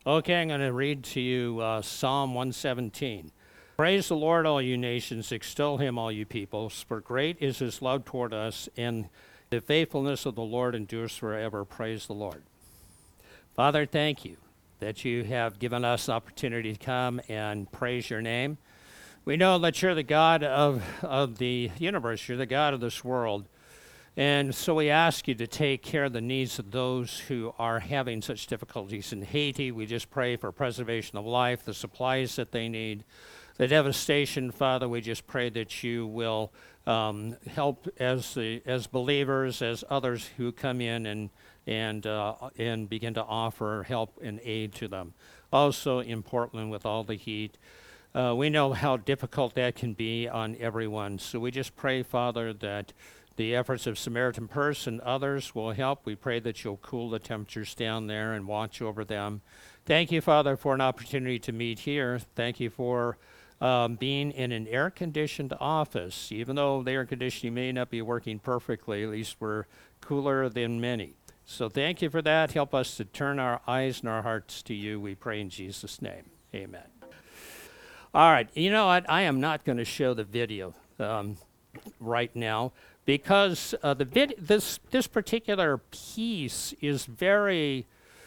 Okay, I'm going to read to you Psalm 117. Praise the Lord, all you nations. Extol him, all you peoples. For great is his love toward us, and the faithfulness of the Lord endures forever. Praise the Lord. Father, thank you that you have given us opportunity to come and praise your name. We know that you're the God of the universe. You're the God of this world. And so we ask you to take care of the needs of those who are having such difficulties in Haiti. We just pray for preservation of life, the supplies that they need, the devastation. Father, we just pray that you will help as believers, as others who come in and begin to offer help and aid to them. Also in Portland with all the heat. We know how difficult that can be on everyone. So we just pray, Father, that the efforts of Samaritan Purse and others will help. We pray that you'll cool the temperatures down there and watch over them. Thank you, Father, for an opportunity to meet here. Thank you for being in an air-conditioned office. Even though the air conditioning may not be working perfectly, at least we're cooler than many. So thank you for that. Help us to turn our eyes and our hearts to you. We pray in Jesus' name. Amen. All right. You know what? I am not going to show the video right now, because this particular piece is very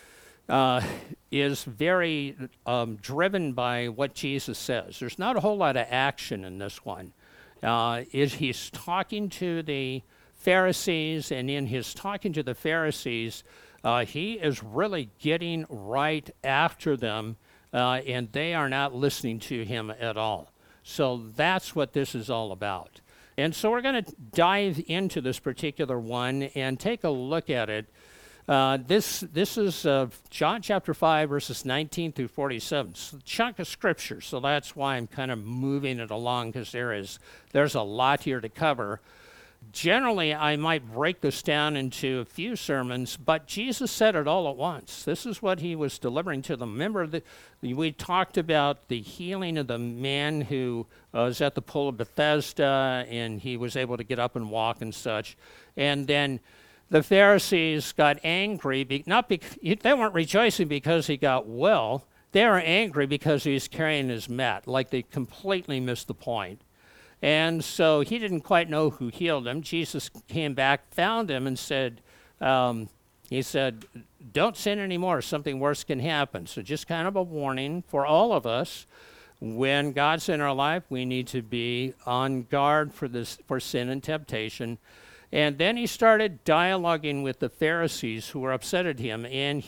driven by what Jesus says. There's not a whole lot of action in this one. He's talking to the Pharisees, and in his talking to the Pharisees, he is really getting right after them, and they are not listening to him at all. So that's what this is all about. And so we're going to dive into this particular one and take a look at it. This is John chapter 5, verses 19 through 47. It's a chunk of scripture, so that's why I'm kind of moving it along, because there's a lot here to cover. Generally, I might break this down into a few sermons, but Jesus said it all at once. This is what he was delivering to them. Remember, we talked about the healing of the man who was at the pool of Bethesda, and he was able to get up and walk and such. And then the Pharisees got angry. They weren't rejoicing because he got well. They were angry because he was carrying his mat, like they completely missed the point. And so he didn't quite know who healed him. Jesus came back, found him, and said, don't sin anymore. Something worse can happen. So just kind of a warning for all of us. When God's in our life, we need to be on guard for sin and temptation. And then he started dialoguing with the Pharisees who were upset at him. And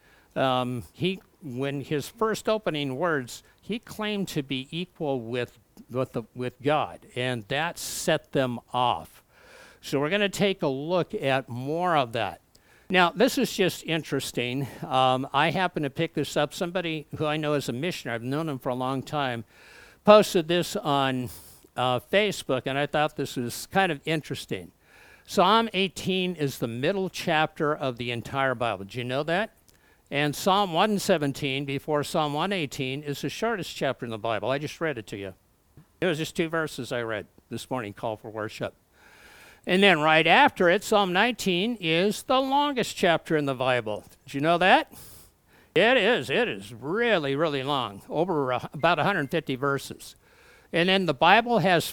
when his first opening words, he claimed to be equal with God, and that set them off. So we're going to take a look at more of that. Now, this is just interesting. I happen to pick this up. Somebody who I know is a missionary, I've known him for a long time, posted this on Facebook, and I thought this was kind of interesting. Psalm 18 is the middle chapter of the entire Bible. Did you know that? And Psalm 117, before Psalm 118, is the shortest chapter in the Bible. I just read it to you. It was just 2 verses I read this morning, call for worship. And then right after it, Psalm 19 is the longest chapter in the Bible. Did you know that? It is. It is really, really long, over about 150 verses. And then the Bible has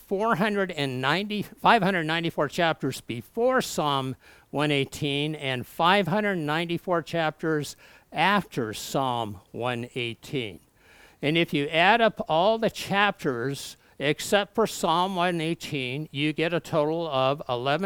594 chapters before Psalm 118 and 594 chapters after Psalm 118. And if you add up all the chapters except for Psalm 118, you get a total of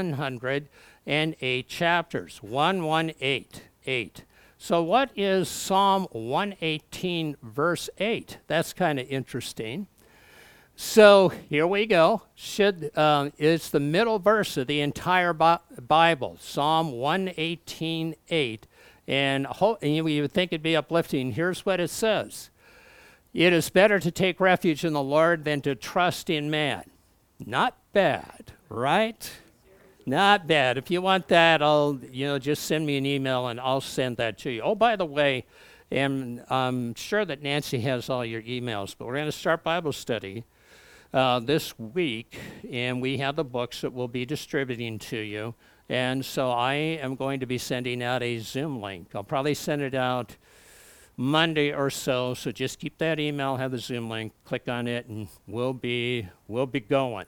1,108 chapters. 1,188. So what is Psalm 118, verse 8? That's kind of interesting. So here we go. It's the middle verse of the entire Bible, Psalm 118, 8. And you would think it'd be uplifting. Here's what it says. It is better to take refuge in the Lord than to trust in man. Not bad, right? Not bad. If you want that, just send me an email and I'll send that to you. Oh, by the way, and I'm sure that Nancy has all your emails, but we're going to start Bible study this week, and we have the books that we'll be distributing to you. And so I am going to be sending out a Zoom link. I'll probably send it out Monday or so. So just keep that email, have the Zoom link, click on it, and we'll be going.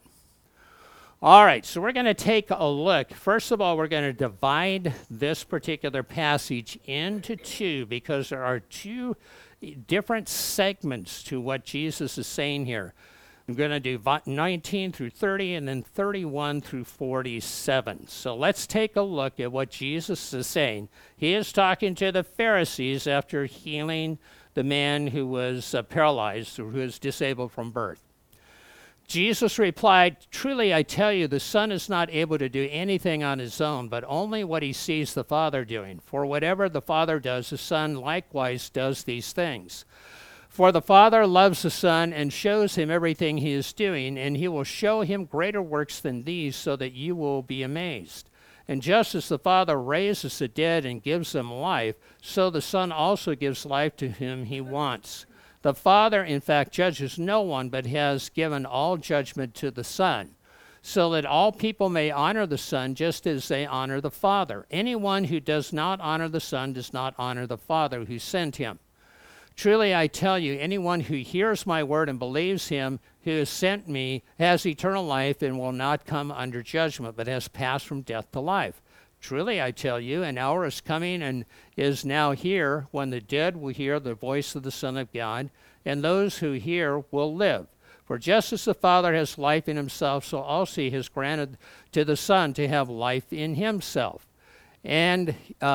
All right, so we're going to take a look. First of all, we're going to divide this particular passage into two because there are two different segments to what Jesus is saying here. I'm going to do 19 through 30 and then 31 through 47. So let's take a look at what Jesus is saying. He is talking to the Pharisees after healing the man who was paralyzed or who was disabled from birth. Jesus replied, "Truly I tell you, the Son is not able to do anything on his own, but only what he sees the Father doing. For whatever the Father does, the Son likewise does these things. For the Father loves the Son and shows him everything he is doing, and he will show him greater works than these, so that you will be amazed. And just as the Father raises the dead and gives them life, so the Son also gives life to whom he wants. The Father, in fact, judges no one, but has given all judgment to the Son, so that all people may honor the Son just as they honor the Father. Anyone who does not honor the Son does not honor the Father who sent him. Truly I tell you, anyone who hears my word and believes him who has sent me has eternal life and will not come under judgment, but has passed from death to life. Truly I tell you, an hour is coming and is now here when the dead will hear the voice of the Son of God, and those who hear will live. For just as the Father has life in himself, so also he has granted to the Son to have life in himself. And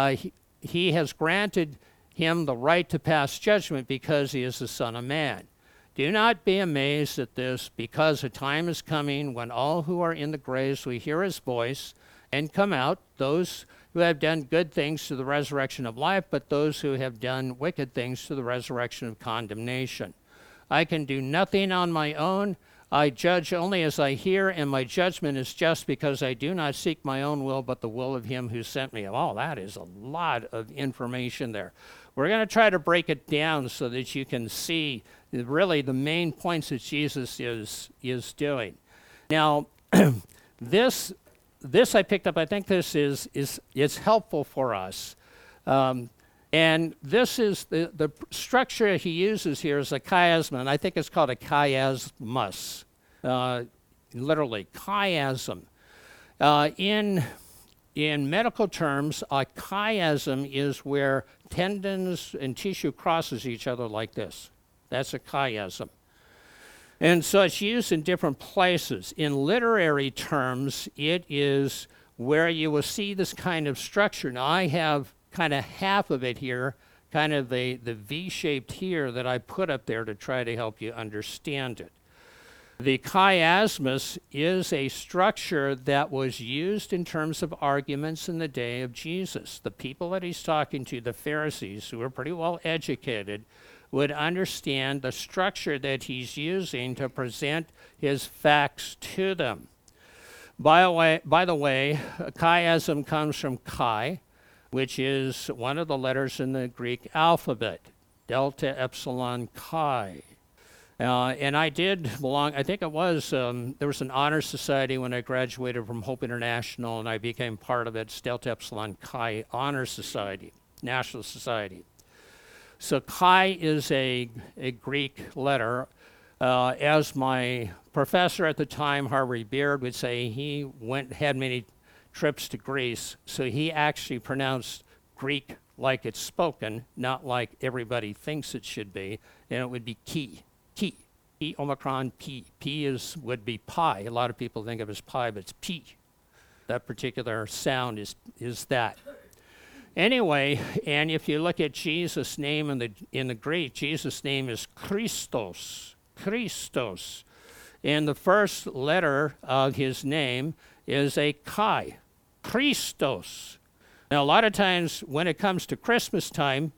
he has granted him the right to pass judgment because he is the Son of Man. Do not be amazed at this, because a time is coming when all who are in the graves will hear his voice and come out, those who have done good things to the resurrection of life, but those who have done wicked things to the resurrection of condemnation. I can do nothing on my own. I judge only as I hear, and my judgment is just, because I do not seek my own will, but the will of him who sent me." Oh, that is a lot of information there. We're going to try to break it down so that you can see really the main points that Jesus is doing. Now, this I picked up. I think this is helpful for us. And this is the structure he uses here is a chiasm, and I think it's called a chiasmus, literally chiasm. In medical terms, a chiasm is where tendons and tissue crosses each other like this. That's a chiasm. And so it's used in different places. In literary terms, it is where you will see this kind of structure. Now, I have kind of half of it here, kind of the V-shaped here that I put up there to try to help you understand it. The chiasmus is a structure that was used in terms of arguments in the day of Jesus. The people that he's talking to, the Pharisees, who were pretty well educated, would understand the structure that he's using to present his facts to them. By the way, chiasm comes from chi, which is one of the letters in the Greek alphabet, delta epsilon chi. And I did belong, I think it was, there was an honor society when I graduated from Hope International, and I became part of it. It's Delta Epsilon Chi Honor Society, National Society. So chi is a Greek letter. As my professor at the time, Harvey Beard, would say, he had many trips to Greece, so he actually pronounced Greek like it's spoken, not like everybody thinks it should be, and it would be chi. P, Omicron, P. P would be pi. A lot of people think of it as pi, but it's P. That particular sound is that. Anyway, and if you look at Jesus' name in the Greek, Jesus' name is Christos. Christos. And the first letter of his name is a chi. Christos. Now, a lot of times when it comes to Christmas time,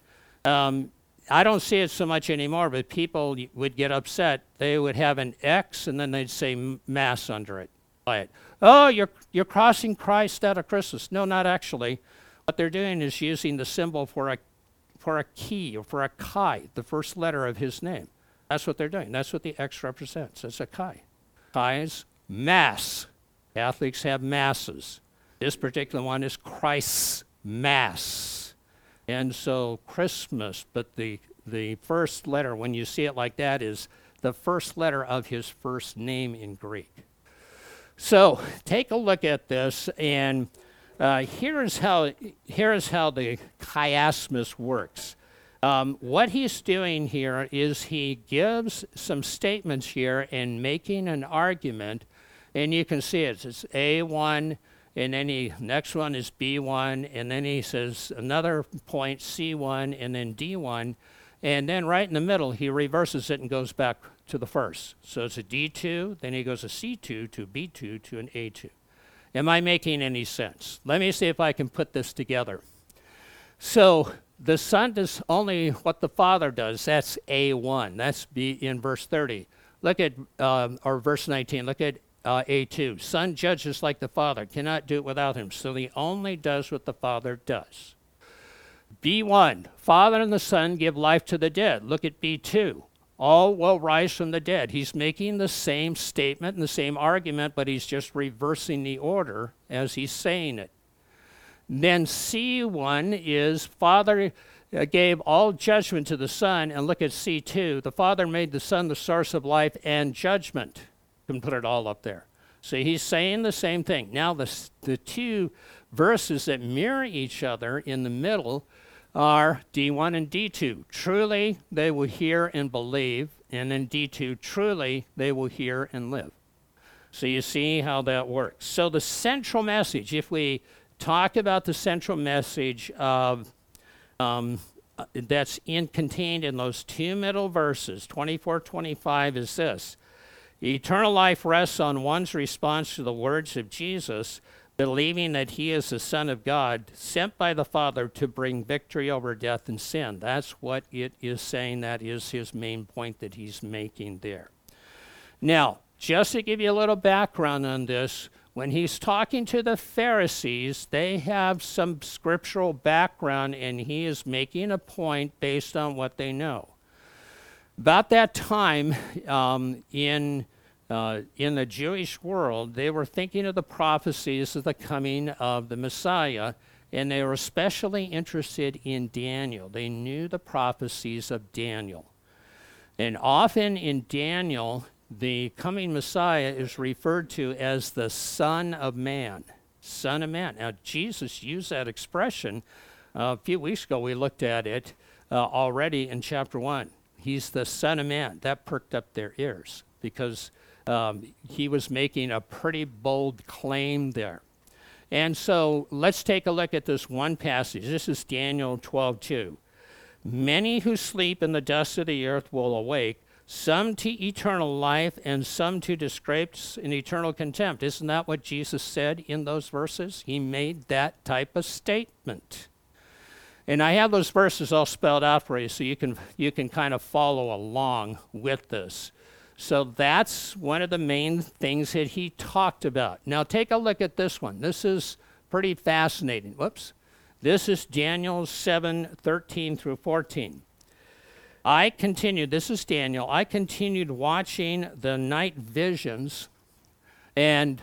I don't see it so much anymore, but people would get upset. They would have an X, and then they'd say Mass under it. Oh, you're crossing Christ out of Christmas. No, not actually. What they're doing is using the symbol for a key or for a chi, the first letter of his name. That's what they're doing. That's what the X represents. It's a chi. Chi is Mass. Catholics have Masses. This particular one is Christ's Mass. And so Christmas, but the first letter, when you see it like that, is the first letter of his first name in Greek. So take a look at this, and here is how the chiasmus works. What he's doing here is he gives some statements here and making an argument, and you can see it. It's A1, and then next one is B1, and then he says another point, C1, and then D1, and then right in the middle, he reverses it and goes back to the first. So it's a D2, then he goes a C2 to B2 to an A2. Am I making any sense? Let me see if I can put this together. So the Son does only what the Father does. That's A1. That's B in verse 30. Look at, or verse 19. Look at A2. Son judges like the Father, cannot do it without him. So he only does what the Father does. B1, Father and the Son give life to the dead. Look at B2. All will rise from the dead. He's making the same statement and the same argument, but he's just reversing the order as he's saying it. Then C1 is Father gave all judgment to the Son, and look at C2. The Father made the Son the source of life and judgment. You can put it all up there. So he's saying the same thing. Now the two verses that mirror each other in the middle are D1 and D2. Truly they will hear and believe, and then D2, truly they will hear and live. So you see how that works. So the central message, if we talk about the central message of that's contained in those two middle verses, 24, 25, is this. Eternal life rests on one's response to the words of Jesus, believing that he is the Son of God, sent by the Father to bring victory over death and sin. That's what it is saying. That is his main point that he's making there. Now, just to give you a little background on this, when he's talking to the Pharisees, they have some scriptural background, and he is making a point based on what they know. About that time, in the Jewish world, they were thinking of the prophecies of the coming of the Messiah, and they were especially interested in Daniel. They knew the prophecies of Daniel. And often in Daniel, the coming Messiah is referred to as the Son of Man. Son of Man. Now, Jesus used that expression. A few weeks ago, we looked at it already in chapter 1. He's the Son of Man. That perked up their ears because he was making a pretty bold claim there. And so let's take a look at this one passage. This is Daniel 12:2. Many who sleep in the dust of the earth will awake, some to eternal life and some to disgrace and eternal contempt. Isn't that what Jesus said in those verses? He made that type of statement. And I have those verses all spelled out for you so you can kind of follow along with this. So that's one of the main things that he talked about. Now take a look at this one. This is pretty fascinating. Whoops. This is Daniel 7:13 through 14. This is Daniel. I continued watching the night visions, and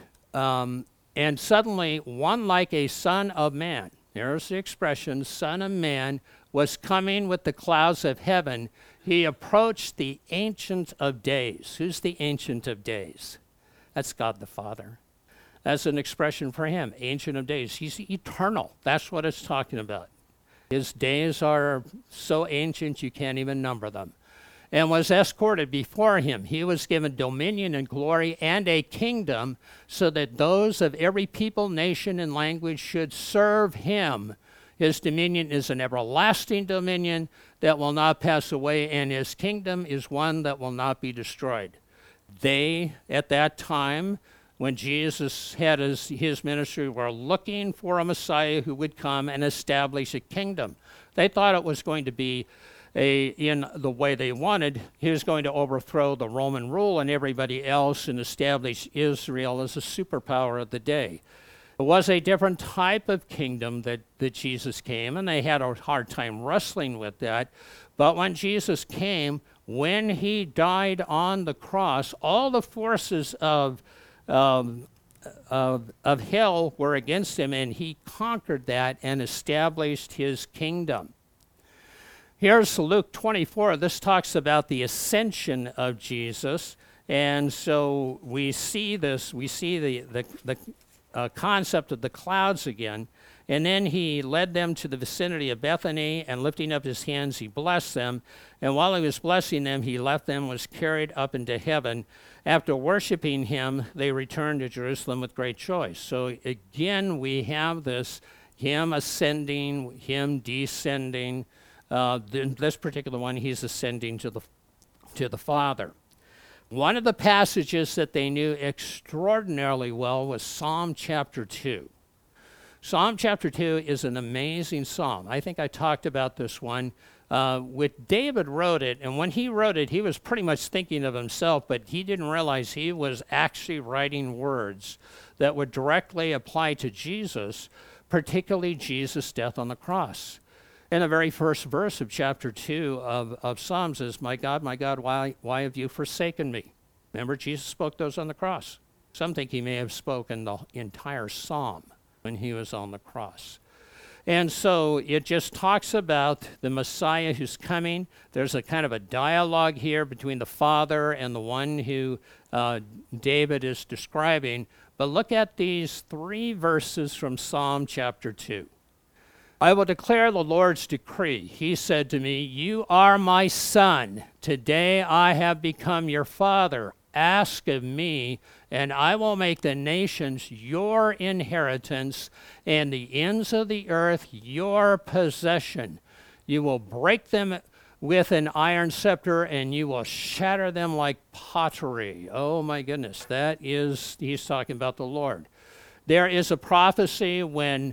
suddenly one like a son of man, there's the expression, son of man, was coming with the clouds of heaven. He approached the Ancient of Days. Who's the Ancient of Days? That's God the Father. That's an expression for him, Ancient of Days. He's eternal. That's what it's talking about. His days are so ancient you can't even number them. And was escorted before him. He was given dominion and glory and a kingdom so that those of every people, nation, and language should serve him. His dominion is an everlasting dominion that will not pass away, and his kingdom is one that will not be destroyed. They, at that time, when Jesus had his ministry, were looking for a Messiah who would come and establish a kingdom. They thought it was going to be in the way they wanted. He was going to overthrow the Roman rule and everybody else and establish Israel as a superpower of the day. It was a different type of kingdom that Jesus came, and they had a hard time wrestling with that. But when Jesus came, when he died on the cross, all the forces of of hell were against him, and he conquered that and established his kingdom. Here's Luke 24. This talks about the ascension of Jesus. And so we see this, we see the concept of the clouds again. And then he led them to the vicinity of Bethany, and lifting up his hands, he blessed them. And while he was blessing them, he left them, was carried up into heaven. After worshiping him, they returned to Jerusalem with great joy. So again, we have this, him ascending, him descending. This particular one, he's ascending to the Father. One of the passages that they knew extraordinarily well was Psalm chapter 2. Psalm chapter 2 is an amazing psalm. I think I talked about this one. David wrote it, and when he wrote it, he was pretty much thinking of himself, but he didn't realize he was actually writing words that would directly apply to Jesus, particularly Jesus' death on the cross. And the very first verse of chapter 2 of Psalms is, my God, why have you forsaken me? Remember, Jesus spoke those on the cross. Some think he may have spoken the entire psalm when he was on the cross. And so it just talks about the Messiah who's coming. There's a kind of a dialogue here between the Father and the one who David is describing. But look at these 3 verses from Psalm chapter 2. I will declare the Lord's decree. He said to me, you are my son. Today I have become your father. Ask of me, and I will make the nations your inheritance, and the ends of the earth your possession. You will break them with an iron scepter, and you will shatter them like pottery. Oh my goodness, he's talking about the Lord. There is a prophecy when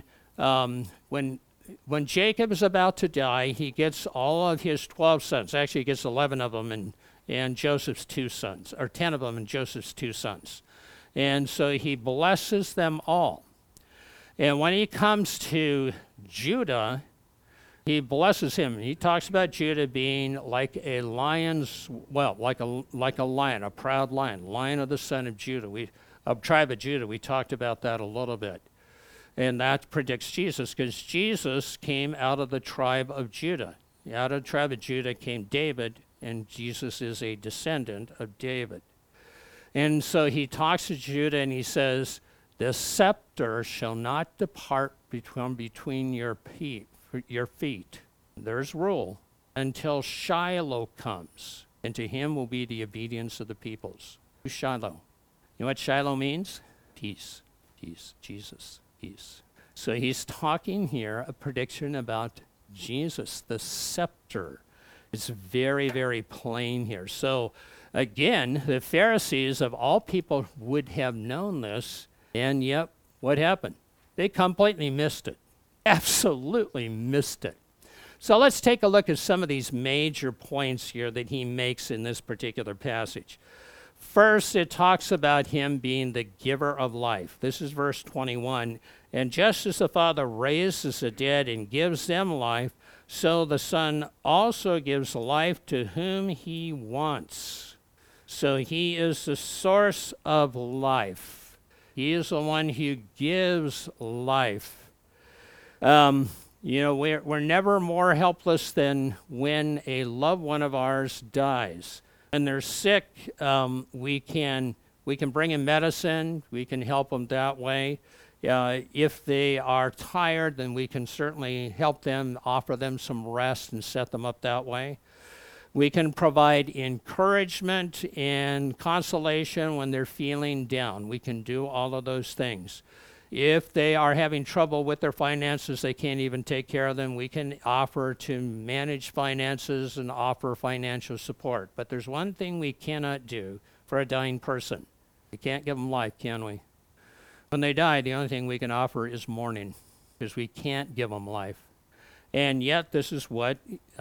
Jacob is about to die, he gets all of his 12 sons. Actually, he gets 11 of them and Joseph's 2 sons, or 10 of them and Joseph's 2 sons. And so he blesses them all. And when he comes to Judah, he blesses him. He talks about Judah being like a lion's, like a lion, a proud lion of the son of Judah. Of tribe of Judah. We talked about that a little bit. And that predicts Jesus, because Jesus came out of the tribe of Judah. Out of the tribe of Judah came David, and Jesus is a descendant of David. And so he talks to Judah, and he says, the scepter shall not depart between your feet. There's rule until Shiloh comes, and to him will be the obedience of the peoples. Who's Shiloh? You know what Shiloh means? Peace. Jesus. Peace. So he's talking here, a prediction about Jesus, the scepter. It's very, very plain here. So again, the Pharisees of all people would have known this, and yet what happened? They completely missed it. Absolutely missed it. So let's take a look at some of these major points here that he makes in this particular passage. First, it talks about him being the giver of life. This is verse 21. And just as the Father raises the dead and gives them life, so the Son also gives life to whom he wants. So he is the source of life. He is the one who gives life. We're never more helpless than when a loved one of ours dies. When they're sick, we can bring in medicine. We can help them that way. If they are tired, then we can certainly help them, offer them some rest and set them up that way. We can provide encouragement and consolation when they're feeling down. We can do all of those things. If they are having trouble with their finances, they can't even take care of them, we can offer to manage finances and offer financial support. But there's one thing we cannot do for a dying person. We can't give them life, can we? When they die, the only thing we can offer is mourning, because we can't give them life. And yet this is what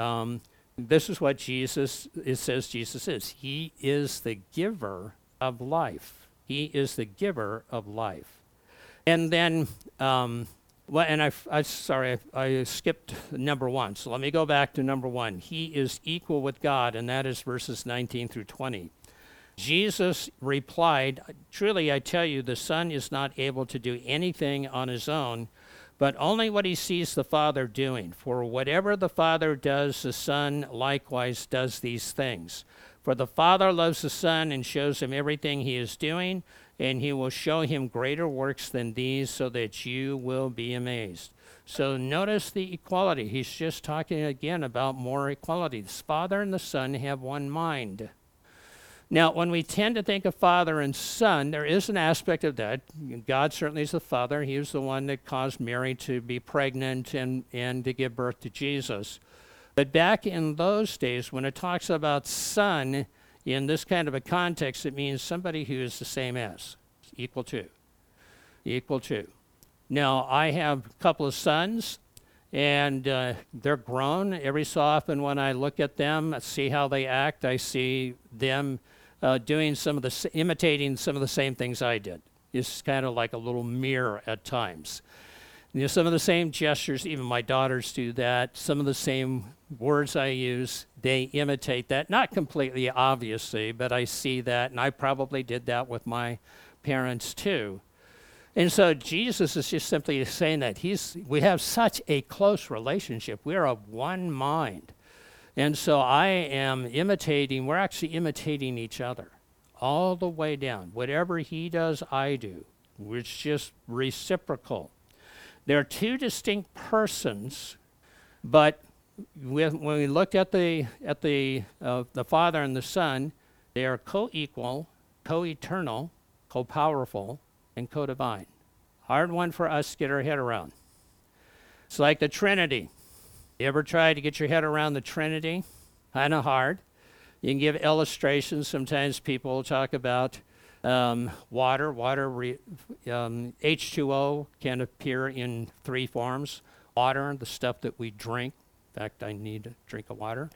Jesus is. He is the giver of life. He is the giver of life. And then, I skipped number 1. So let me go back to number 1. He is equal with God, and that is verses 19 through 20. Jesus replied, "Truly I tell you, the Son is not able to do anything on his own, but only what he sees the Father doing. For whatever the Father does, the Son likewise does these things. For the Father loves the Son and shows him everything he is doing, and he will show him greater works than these, so that you will be amazed." So notice the equality. He's just talking again about more equality. The Father and the Son have one mind. Now, when we tend to think of Father and Son, there is an aspect of that. God certainly is the Father. He was the one that caused Mary to be pregnant and to give birth to Jesus. But back in those days, when it talks about Son in this kind of a context, it means somebody who is the same as, equal to. Now, I have a couple of sons, and they're grown. Every so often when I look at them, see how they act, I see them imitating some of the same things I did. It's kind of like a little mirror at times. Some of the same gestures, even my daughters do that. Some of the same words I use, they imitate that. Not completely, obviously, but I see that, and I probably did that with my parents too. And so Jesus is just simply saying that we have such a close relationship. We are of one mind. And so we're actually imitating each other all the way down. Whatever he does, I do. It's just reciprocal. There are two distinct persons, but when we look at the Father and the Son, they are co-equal, co-eternal, co-powerful, and co-divine. Hard one for us to get our head around. It's like the Trinity. You ever try to get your head around the Trinity? Kind of hard. You can give illustrations. Sometimes people will talk about water. H2O can appear in three forms. Water, the stuff that we drink. In fact, I need a drink of water.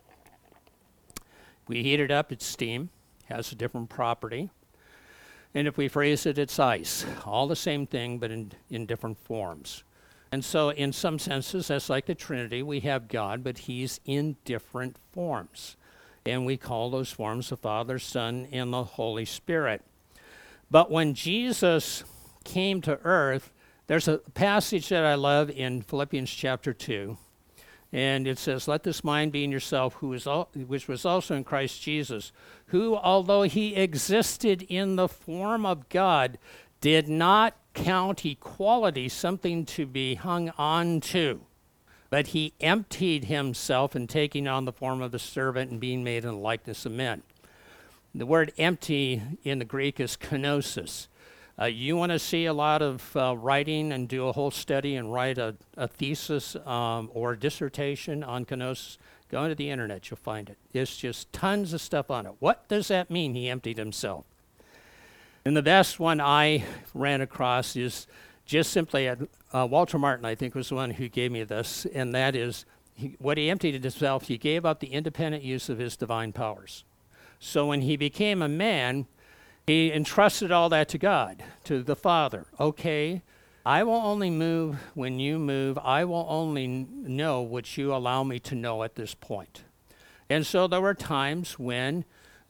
We heat it up, it's steam. Has a different property. And if we freeze it, it's ice. All the same thing, but in different forms. And so in some senses, that's like the Trinity. We have God, but he's in different forms. And we call those forms the Father, Son, and the Holy Spirit. But when Jesus came to earth, there's a passage that I love in Philippians chapter 2. And it says, "Let this mind be in yourself, which was also in Christ Jesus, who, although he existed in the form of God, did not count equality something to be hung on to, but he emptied himself in taking on the form of a servant and being made in the likeness of men." The word empty in the Greek is kenosis. You want to see a lot of writing and do a whole study and write a thesis or dissertation on kenosis, go into the internet, you'll find it. There's just tons of stuff on it. What does that mean, he emptied himself? And the best one I ran across is just simply, Walter Martin, I think, was the one who gave me this, and that is, what he emptied himself, he gave up the independent use of his divine powers. So when he became a man, he entrusted all that to God, to the Father. Okay, I will only move when you move. I will only know what you allow me to know at this point. And so there were times when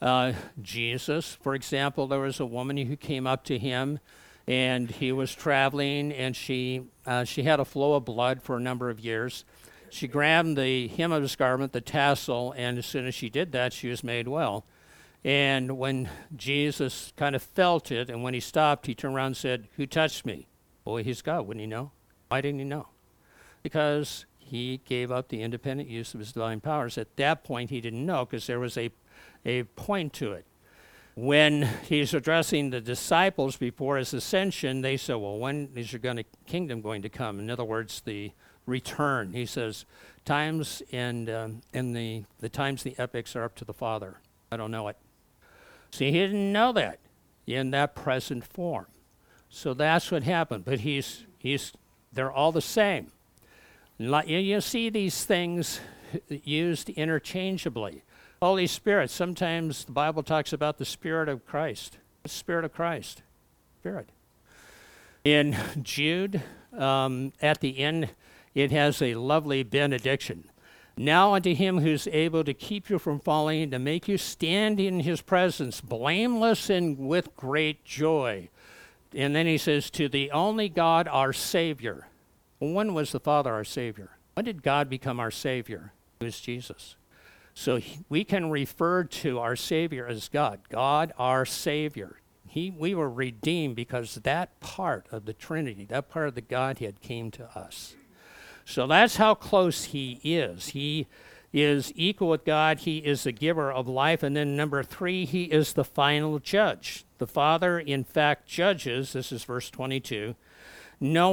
Jesus, for example, there was a woman who came up to him, and he was traveling, and she had a flow of blood for a number of years. She grabbed the hem of his garment, the tassel, and as soon as she did that, she was made well. And when Jesus kind of felt it, and when he stopped, he turned around and said, "Who touched me?" Boy, he's God, wouldn't he know? Why didn't he know? Because he gave up the independent use of his divine powers. At that point, he didn't know, because there was a point to it. When he's addressing the disciples before his ascension, they said, "Well, when is your kingdom going to come?" In other words, the return. He says, "Times and the times, the epochs are up to the Father. I don't know it." See, he didn't know that in that present form. So that's what happened. But they're all the same. You see these things used interchangeably. Holy Spirit, sometimes the Bible talks about the Spirit of Christ. The Spirit of Christ. Spirit. In Jude, at the end, it has a lovely benediction. Now unto him who's able to keep you from falling, and to make you stand in his presence, blameless and with great joy. And then he says, to the only God, our Savior. Well, when was the Father our Savior? When did God become our Savior? It was Jesus. So we can refer to our Savior as God. God, our Savior. We were redeemed because that part of the Trinity, that part of the Godhead came to us. So that's how close he is. He is equal with God. He is the giver of life. And then number 3, he is the final judge. The Father, in fact, judges. This is verse 22. The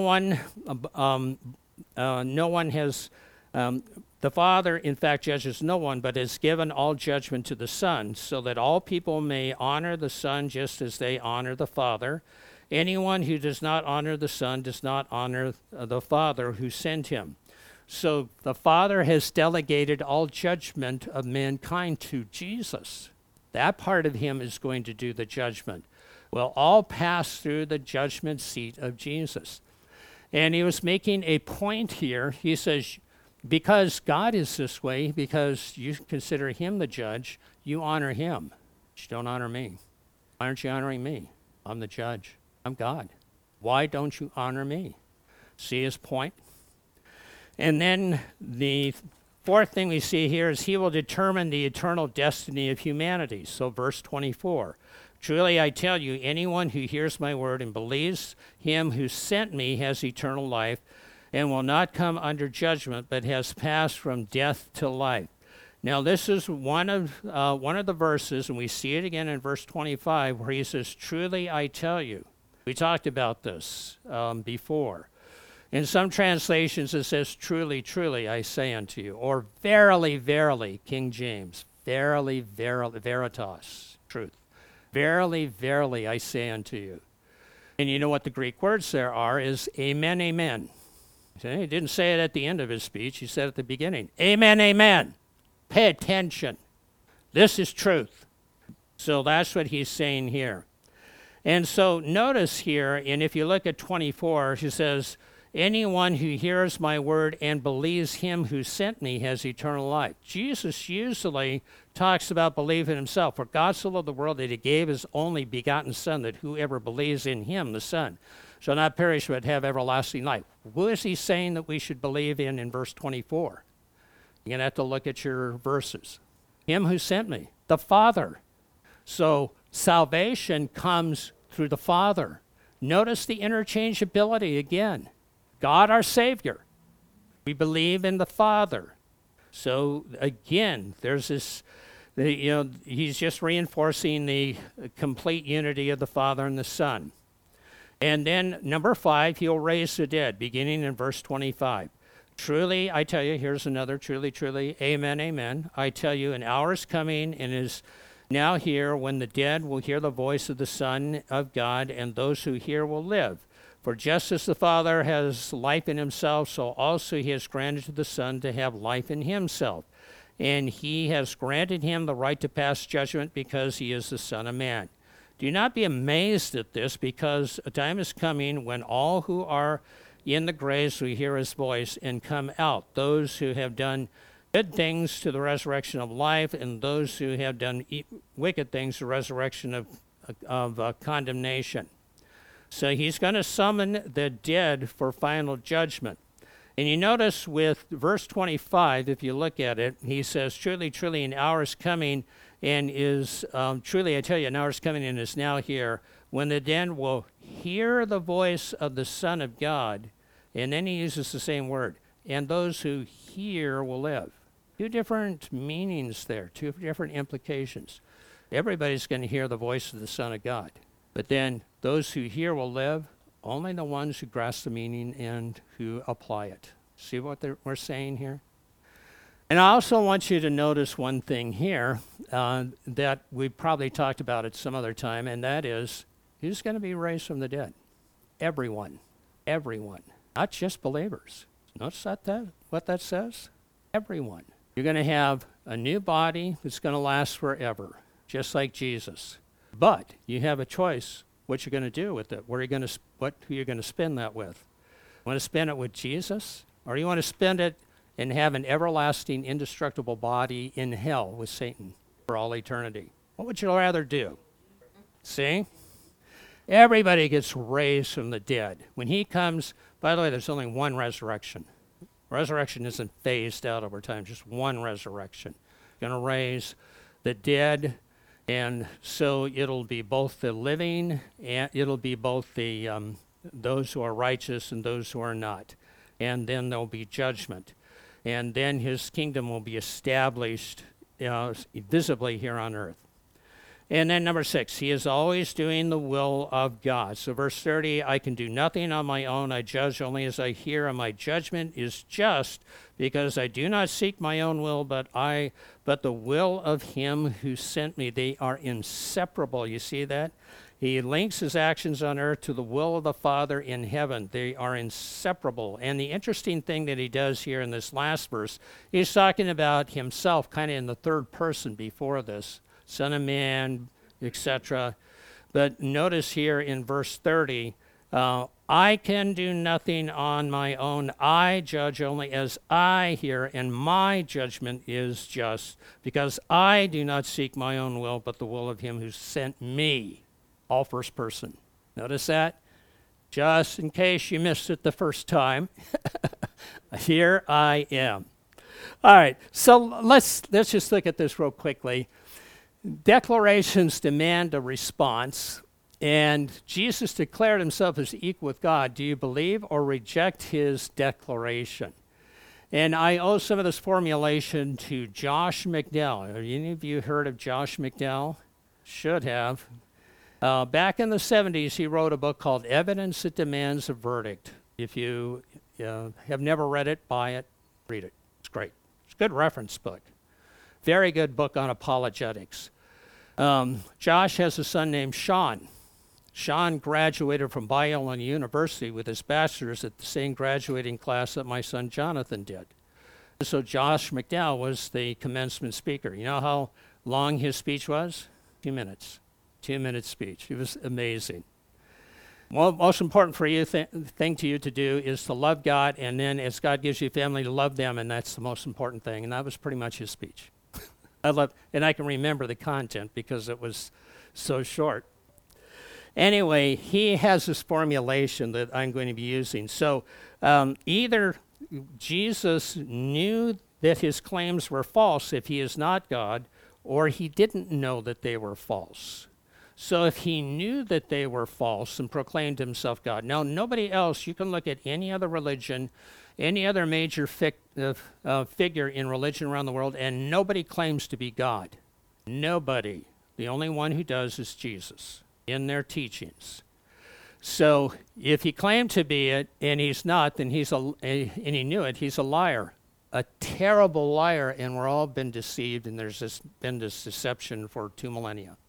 Father, in fact, judges no one, but has given all judgment to the Son, so that all people may honor the Son just as they honor the Father. Anyone who does not honor the Son does not honor the Father who sent him. So the Father has delegated all judgment of mankind to Jesus. That part of him is going to do the judgment. We'll all pass through the judgment seat of Jesus. And he was making a point here. He says, because God is this way, because you consider him the judge, you honor him. But you don't honor me. Why aren't you honoring me? I'm the judge. I'm God. Why don't you honor me? See his point? And then the 4th thing we see here is he will determine the eternal destiny of humanity. So verse 24, truly I tell you, anyone who hears my word and believes him who sent me has eternal life and will not come under judgment, but has passed from death to life. Now this is one of the verses, and we see it again in verse 25, where he says, truly I tell you. We talked about this before. In some translations it says, truly, truly, I say unto you. Or verily, verily, King James. Verily, verily, veritas, truth. Verily, verily, I say unto you. And you know what the Greek words there are is amen, amen. See, he didn't say it at the end of his speech. He said it at the beginning. Amen, amen. Pay attention. This is truth. So that's what he's saying here. And so notice here, and if you look at 24, he says, anyone who hears my word and believes him who sent me has eternal life. Jesus usually talks about believing himself. For God so loved the world that he gave his only begotten Son, that whoever believes in him, the Son, shall not perish but have everlasting life. Who is he saying that we should believe in verse 24? You're going to have to look at your verses. Him who sent me, the Father. So salvation comes through the Father. Notice the interchangeability again. God our Savior. We believe in the Father. So again, there's this, he's just reinforcing the complete unity of the Father and the Son. And then number 5, he'll raise the dead, beginning in verse 25. Truly, I tell you, here's another, truly, truly, amen, amen. I tell you, an hour is coming and is now here when the dead will hear the voice of the Son of God, and those who hear will live. For just as the Father has life in himself, so also he has granted to the Son to have life in himself. And he has granted him the right to pass judgment because he is the Son of Man. Do not be amazed at this, because a time is coming when all who are in the graves will hear his voice and come out, those who have done good things to the resurrection of life, and those who have done wicked things to the resurrection of condemnation. So he's going to summon the dead for final judgment. And you notice with verse 25, if you look at it, he says, truly, truly, an hour is coming and is, truly I tell you, an hour is coming and is now here, when the dead will hear the voice of the Son of God. And then he uses the same word, and those who hear will live. 2 different meanings there, 2 different implications. Everybody's going to hear the voice of the Son of God. But then those who hear will live, only the ones who grasp the meaning and who apply it. See what we're saying here? And I also want you to notice one thing here that we probably talked about at some other time, and that is, who's going to be raised from the dead? Everyone. Everyone. Not just believers. Notice what that says? Everyone. You're going to have a new body that's going to last forever, just like Jesus. But you have a choice what you're going to do with it. Who you're going to spend that with? You want to spend it with Jesus, or you want to spend it and have an everlasting, indestructible body in hell with Satan for all eternity. What would you rather do? See? Everybody gets raised from the dead. When he comes, by the way, there's only one resurrection. Resurrection isn't phased out over time, just one resurrection. Going to raise the dead, and so it'll be both the living, and it'll be both the those who are righteous and those who are not. And then there'll be judgment. And then his kingdom will be established visibly here on earth. And then number 6, he is always doing the will of God. So verse 30, I can do nothing on my own. I judge only as I hear, and my judgment is just, because I do not seek my own will, but the will of him who sent me. They are inseparable. You see that? He links his actions on earth to the will of the Father in heaven. They are inseparable. And the interesting thing that he does here in this last verse, he's talking about himself kind of in the third person before this. Son of Man, etc. But notice here in verse 30, I can do nothing on my own. I judge only as I hear, and my judgment is just, because I do not seek my own will, but the will of him who sent me. All first person. Notice that? Just in case you missed it the first time, here I am. All right, so let's just look at this real quickly. Declarations demand a response, and Jesus declared himself as equal with God. Do you believe or reject his declaration? And I owe some of this formulation to Josh McDowell. Have any of you heard of Josh McDowell? Should have. Back in the 70s, he wrote a book called Evidence That Demands a Verdict. If you have never read it, buy it, read it. It's great. It's a good reference book. Very good book on apologetics. Josh has a son named Sean. Sean graduated from Biola University with his bachelor's at the same graduating class that my son Jonathan did. So Josh McDowell was the commencement speaker. You know how long his speech was? 2 minutes. 2-minute speech. It was amazing. Well, most important for you thing to you to do is to love God, and then as God gives you family, to love them, and that's the most important thing. And that was pretty much his speech. And I can remember the content because it was so short. Anyway, he has this formulation that I'm going to be using. So either Jesus knew that his claims were false if he is not God, or he didn't know that they were false. So if he knew that they were false and proclaimed himself God. Now, nobody else, you can look at any other religion, any other major figure in religion around the world, and nobody claims to be God. Nobody. The only one who does is Jesus in their teachings. So if he claimed to be it and he's not, then and he knew it, he's a liar. A terrible liar, and we're all been deceived, and there's been this deception for 2 millennia.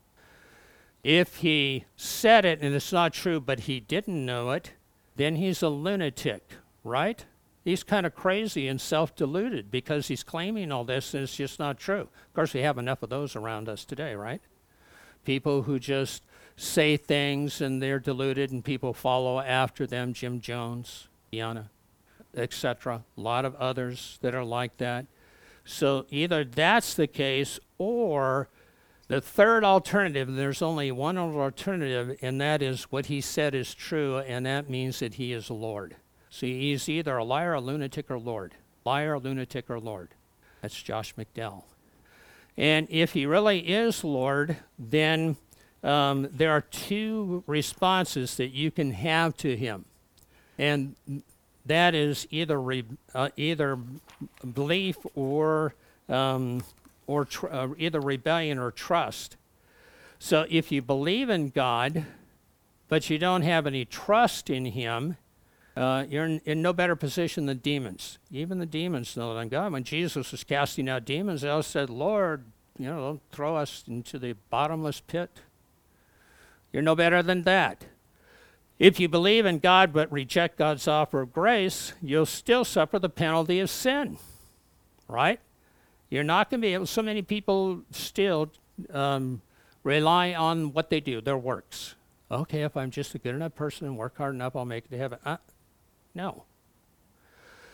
If he said it and it's not true, but he didn't know it, then he's a lunatic, right? He's kind of crazy and self-deluded because he's claiming all this and it's just not true. Of course, we have enough of those around us today, right? People who just say things and they're deluded and people follow after them, Jim Jones, Diana, etc. A lot of others that are like that. So either that's the case, or the third alternative, there's only one alternative, and that is what he said is true, and that means that he is Lord. So he's either a liar, a lunatic, or Lord. Liar, lunatic, or Lord. That's Josh McDowell. And if he really is Lord, then there are 2 responses that you can have to him. And that is either belief or either rebellion or trust. So if you believe in God, but you don't have any trust in him, you're in no better position than demons. Even the demons know that I'm God. When Jesus was casting out demons, they all said, Lord, don't throw us into the bottomless pit. You're no better than that. If you believe in God but reject God's offer of grace, you'll still suffer the penalty of sin, right? You're not going to be able, so many people still rely on what they do, their works. Okay, if I'm just a good enough person and work hard enough, I'll make it to heaven. No.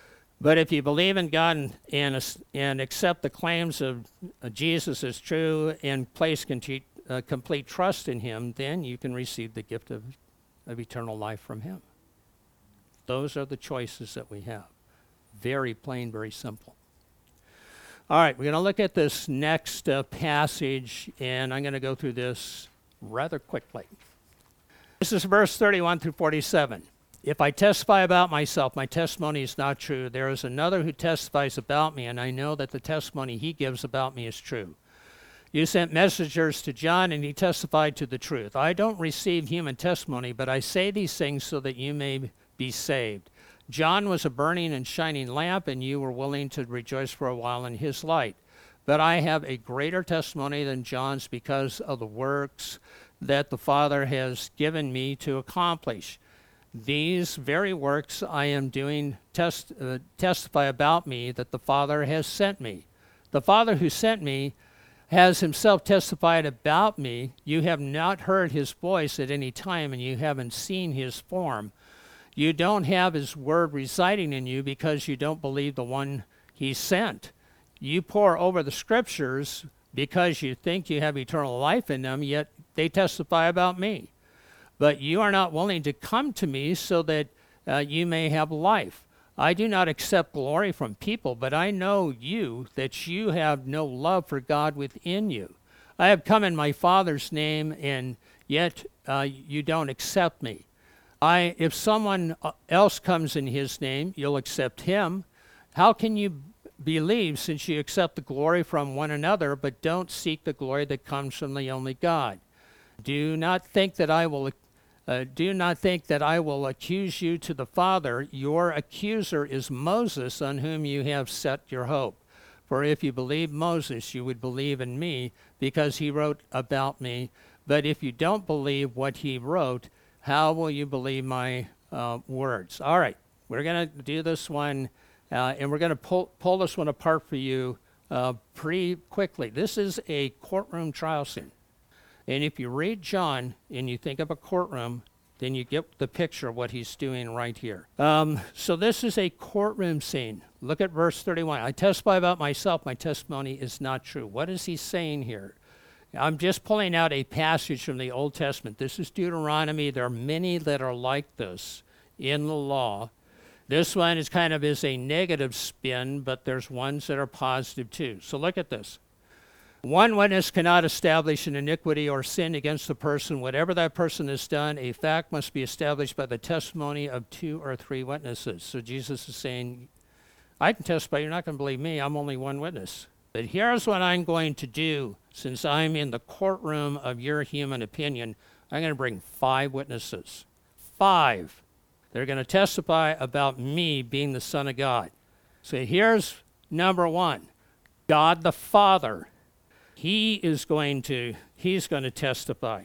But if you believe in God and accept the claims of Jesus as true and place complete trust in him, then you can receive the gift of eternal life from him. Those are the choices that we have. Very plain, very simple. All right, we're going to look at this next passage, and I'm going to go through this rather quickly. This is verse 31 through 47. If I testify about myself, my testimony is not true. There is another who testifies about me, and I know that the testimony he gives about me is true. You sent messengers to John, and he testified to the truth. I don't receive human testimony, but I say these things so that you may be saved. John was a burning and shining lamp, and you were willing to rejoice for a while in his light. But I have a greater testimony than John's because of the works that the Father has given me to accomplish. These very works I am doing testify about me that the Father has sent me. The Father who sent me has himself testified about me. You have not heard his voice at any time, and you haven't seen his form. You don't have his word residing in you because you don't believe the one he sent. You pore over the scriptures because you think you have eternal life in them, yet they testify about me. But you are not willing to come to me so that you may have life. I do not accept glory from people, but I know you, that you have no love for God within you. I have come in my Father's name, and yet you don't accept me. If someone else comes in his name, you'll accept him. How can you believe since you accept the glory from one another, but don't seek the glory that comes from the only God? Do not think that I will accuse you to the Father. Your accuser is Moses, on whom you have set your hope. For if you believe Moses, you would believe in me, because he wrote about me. But if you don't believe what he wrote, how will you believe my words? All right, we're going to do this one, and we're going to pull this one apart for you pretty quickly. This is a courtroom trial scene. And if you read John and you think of a courtroom, then you get the picture of what he's doing right here. So this is a courtroom scene. Look at verse 31. I testify about myself. My testimony is not true. What is he saying here? I'm just pulling out a passage from the Old Testament. This is Deuteronomy. There are many that are like this in the law. This one is kind of a negative spin, but there's ones that are positive too. So look at this. One witness cannot establish an iniquity or sin against the person. Whatever that person has done, a fact must be established by the testimony of 2 or 3 witnesses. So Jesus is saying, I can testify, you're not going to believe me, I'm only one witness. But here's what I'm going to do. Since I'm in the courtroom of your human opinion, I'm going to bring 5 witnesses. 5. They're going to testify about me being the Son of God. So here's number 1. God the Father. He's going to testify.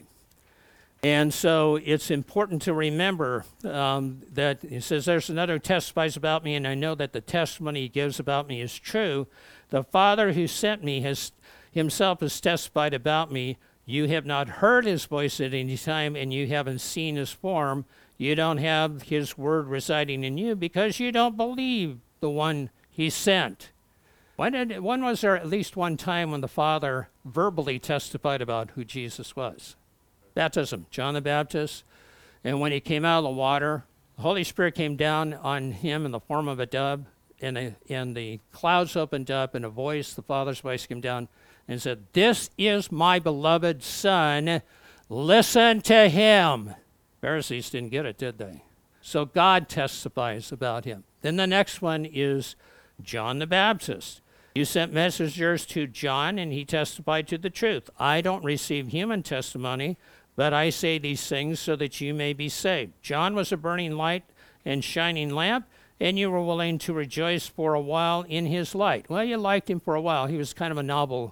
And so it's important to remember that it says, there's another who testifies about me, and I know that the testimony he gives about me is true. The Father who sent me himself has testified about me. You have not heard his voice at any time, and you haven't seen his form. You don't have his word residing in you because you don't believe the one he sent. When was there at least one time when the Father verbally testified about who Jesus was? Baptism, John the Baptist. And when he came out of the water, the Holy Spirit came down on him in the form of a dove, and the clouds opened up, and the Father's voice came down and said, "This is my beloved Son. Listen to him." Pharisees didn't get it, did they? So God testifies about him. Then the next one is John the Baptist. You sent messengers to John, and he testified to the truth. I don't receive human testimony, but I say these things so that you may be saved. John was a burning light and shining lamp, and you were willing to rejoice for a while in his light. Well, you liked him for a while. He was kind of a novel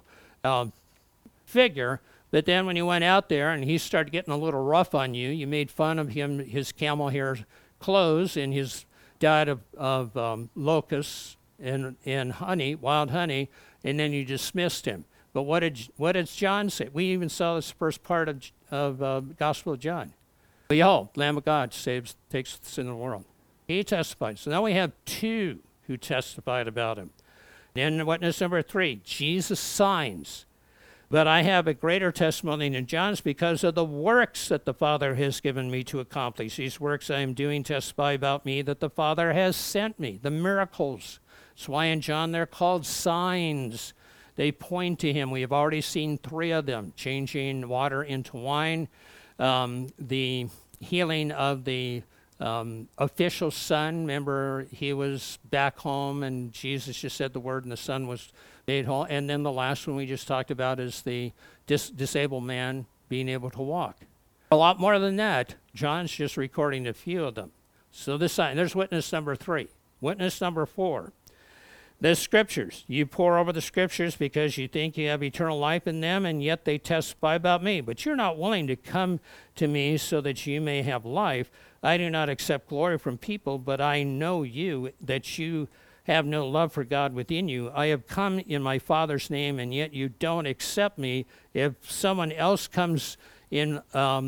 figure, but then when you went out there and he started getting a little rough on you, you made fun of him, his camel hair clothes, and his diet of locusts and honey, wild honey, and then you dismissed him. But what did John say? We even saw this first part of Gospel of John. Behold, Lamb of God takes the sin of the world. He testified. So now we have 2. who testified about him. Then witness number 3, Jesus' signs. But I have a greater testimony than John's because of the works that the Father has given me to accomplish. These works I am doing testify about me that the Father has sent me. The miracles. That's why in John they're called signs. They point to him. We have already seen 3 of them, changing water into wine, the healing of the official son. Remember, he was back home and Jesus just said the word and the son was made whole. And then the last one we just talked about is the disabled man being able to walk. A lot more than that. John's just recording a few of them. So this sign, there's witness number 3. Witness number 4. The scriptures. You pore over the scriptures because you think you have eternal life in them, and yet they testify about me. But you're not willing to come to me so that you may have life. I do not accept glory from people, but I know you, that you have no love for God within you. I have come in my Father's name, and yet you don't accept me. If someone else comes in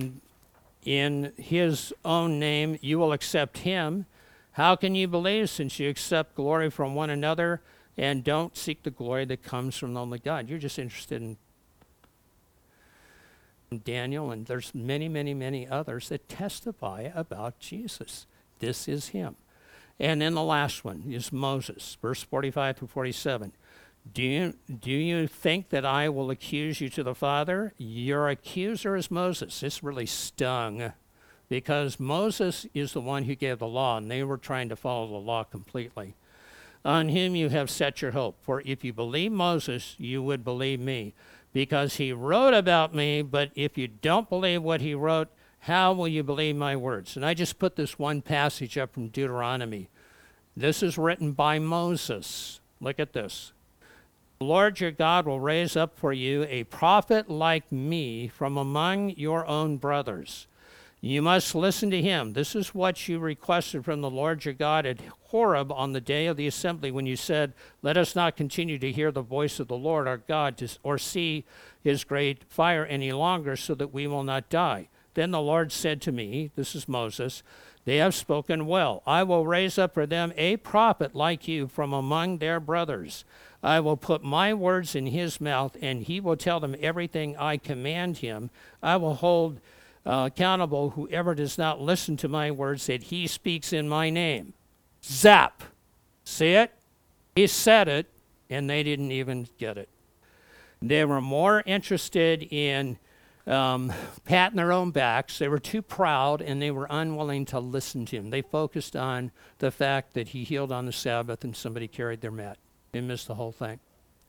his own name, you will accept him. How can you believe since you accept glory from one another and don't seek the glory that comes from only God? You're just interested in Daniel, and there's many, many, many others that testify about Jesus. This is him. And then the last one is Moses, verse 45 through 47. Do you think that I will accuse you to the Father? Your accuser is Moses. This really stung, because Moses is the one who gave the law, and they were trying to follow the law completely. On him you have set your hope. For if you believe Moses, you would believe me, because he wrote about me. But if you don't believe what he wrote, how will you believe my words? And I just put this one passage up from Deuteronomy. This is written by Moses. Look at this. The Lord your God will raise up for you a prophet like me from among your own brothers. You must listen to him. This is what you requested from the Lord your God at Horeb on the day of the assembly, when you said, let us not continue to hear the voice of the Lord our God or see his great fire any longer, so that we will not die. Then the Lord said to me, this is Moses, they have spoken well. I will raise up for them a prophet like you from among their brothers. I will put my words in his mouth, and he will tell them everything I command him. I will hold accountable whoever does not listen to my words that he speaks in my name. Zap! See it? He said it, and they didn't even get it. They were more interested in patting their own backs. They were too proud, and they were unwilling to listen to him. They focused on the fact that he healed on the Sabbath and somebody carried their mat. They missed the whole thing.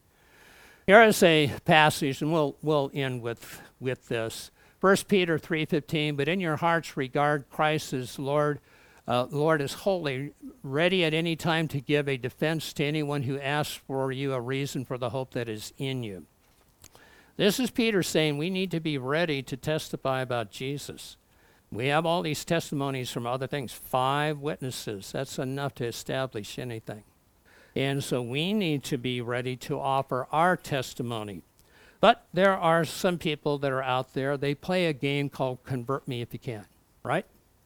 Here is a passage, and we'll end with this. 1 Peter 3:15, but in your hearts regard Christ as Lord. Lord is holy, ready at any time to give a defense to anyone who asks for you a reason for the hope that is in you. This is Peter saying we need to be ready to testify about Jesus. We have all these testimonies from other things. 5 witnesses, that's enough to establish anything. And so we need to be ready to offer our testimony. But there are some people that are out there, they play a game called Convert Me If You Can, right?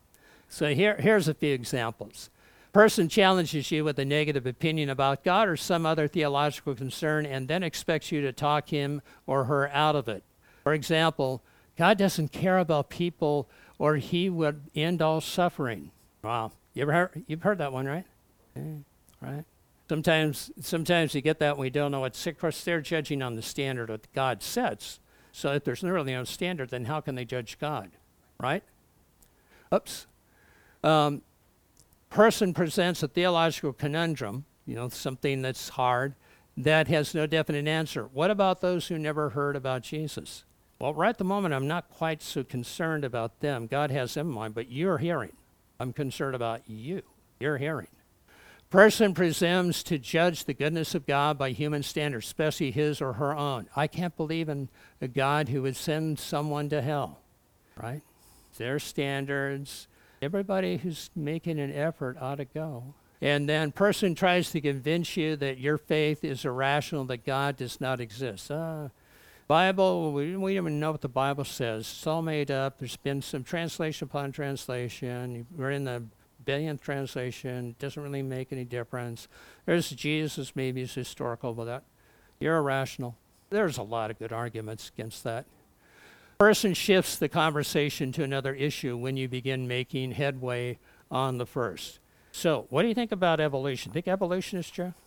So here's a few examples. Person challenges you with a negative opinion about God or some other theological concern and then expects you to talk him or her out of it. For example, God doesn't care about people or he would end all suffering. Wow. You've heard that one, right? Okay. Right? Sometimes you get that when we don't know what. Of course, they're judging on the standard that God sets. So if there's really no standard, then how can they judge God, right? Oops. Person presents a theological conundrum, something that's hard, that has no definite answer. What about those who never heard about Jesus? Well, right at the moment, I'm not quite so concerned about them. God has them in mind, but you're hearing. I'm concerned about you. You're hearing. Person presumes to judge the goodness of God by human standards, especially his or her own. I can't believe in a God who would send someone to hell, right? Their standards. Everybody who's making an effort ought to go. And then person tries to convince you that your faith is irrational, that God does not exist. Bible, we don't even know what the Bible says. It's all made up. There's been some translation upon translation. We're in the billionth translation, doesn't really make any difference. There's Jesus, maybe it's historical, but that you're irrational. There's a lot of good arguments against that. Person shifts the conversation to another issue when you begin making headway on the first. So, what do you think about evolution? Think evolution is true?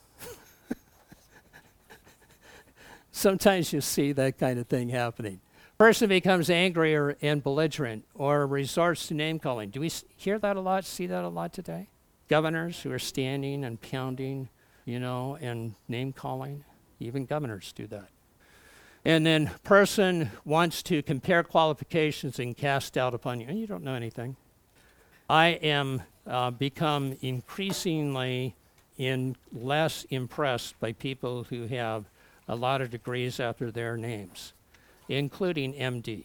Sometimes you see that kind of thing happening. Person becomes angrier and belligerent or resorts to name calling. Do we hear that a lot, see that a lot today? Governors who are standing and pounding, and name calling. Even governors do that. And then person wants to compare qualifications and cast doubt upon you. And you don't know anything. I am become increasingly less impressed by people who have a lot of degrees after their names, including MD.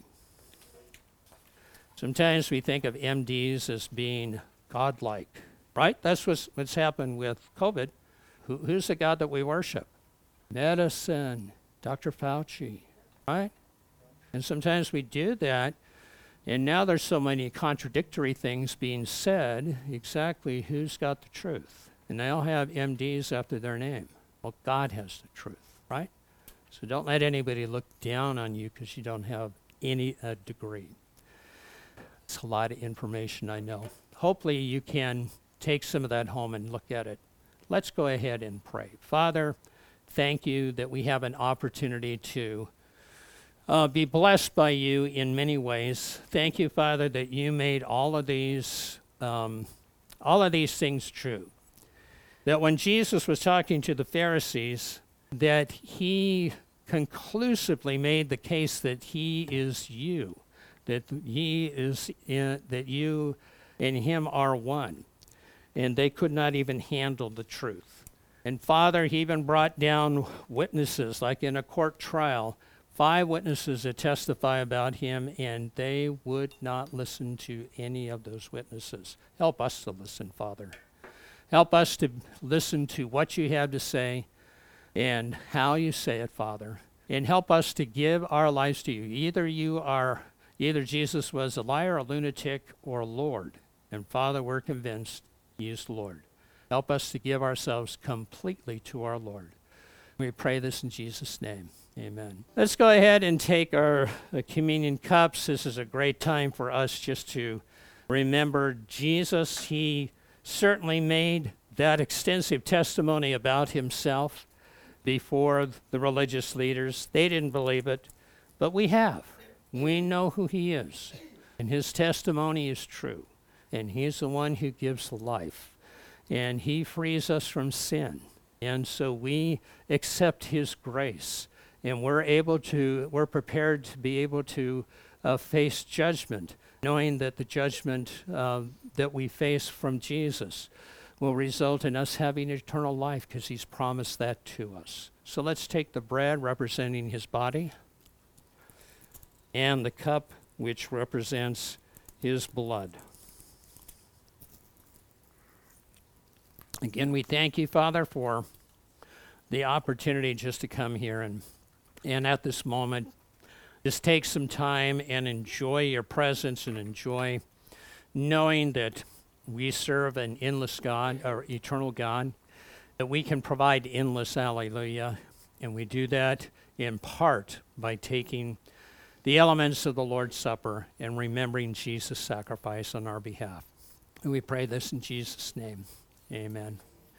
Sometimes we think of MDs as being godlike, right? That's what's happened with COVID. Who's the God that we worship? Medicine, Dr. Fauci, right? And sometimes we do that, and now there's so many contradictory things being said, exactly who's got the truth? And they all have MDs after their name. Well, God has the truth, right? So don't let anybody look down on you because you don't have any degree. It's a lot of information, I know. Hopefully you can take some of that home and look at it. Let's go ahead and pray. Father, thank you that we have an opportunity to be blessed by you in many ways. Thank you, Father, that you made all of these things true. That when Jesus was talking to the Pharisees, that he conclusively made the case that he is you, that that you and him are one, and they could not even handle the truth. And Father, he even brought down witnesses, like in a court trial, 5 witnesses that testify about him, and they would not listen to any of those witnesses. Help us to listen, Father. Help us to listen to what you have to say and how you say it, Father. And help us to give our lives to you. Either Jesus was a liar, a lunatic, or Lord. And Father, we're convinced he is Lord. Help us to give ourselves completely to our Lord. We pray this in Jesus' name. Amen. Let's go ahead and take our communion cups. This is a great time for us just to remember Jesus. He certainly made that extensive testimony about himself before the religious leaders. They didn't believe it, but we have. We know who he is, and his testimony is true, and he's the one who gives life, and he frees us from sin, and so we accept his grace, and we're prepared to be able to face judgment, knowing that the judgment that we face from Jesus will result in us having eternal life because he's promised that to us. So let's take the bread representing his body and the cup which represents his blood. Again, we thank you, Father, for the opportunity just to come here and at this moment just take some time and enjoy your presence and enjoy knowing that we serve an endless God, or eternal God, that we can provide endless hallelujah. And we do that in part by taking the elements of the Lord's Supper and remembering Jesus' sacrifice on our behalf. And we pray this in Jesus' name. Amen.